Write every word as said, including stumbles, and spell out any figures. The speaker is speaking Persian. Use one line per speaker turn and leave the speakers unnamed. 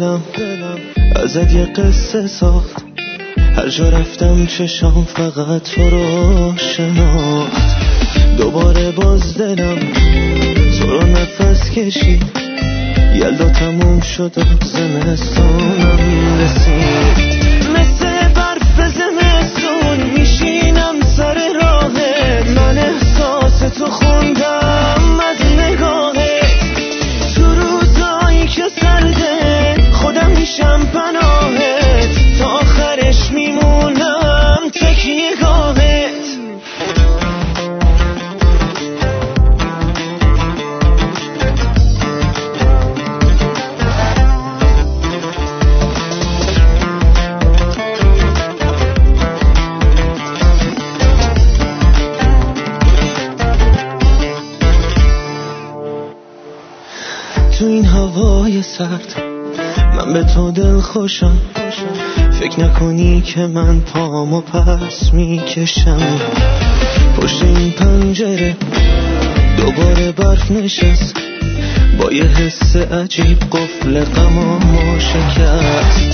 دلم ازت یه قصه ساخت، هر جا رفتم چشام فقط تو رو شناخت. دوباره باز دلم تو رو نفس کشید، یلدا تموم شد و زمستونم رسید. مثل برف زمستون میشینم سر راهت، من احساس تو خوندم از نگاهت. تو روزایی که سرده خودم میشم پناهت، تا آخرش میمونم تکیه گاهت. تو این هوای سرد من به تو دل خوشم، فکر نکنی که من پامو پس میکشم. پشت این پنجره دوباره برف نشست، با یه حس عجیب قفل غمامو شکست.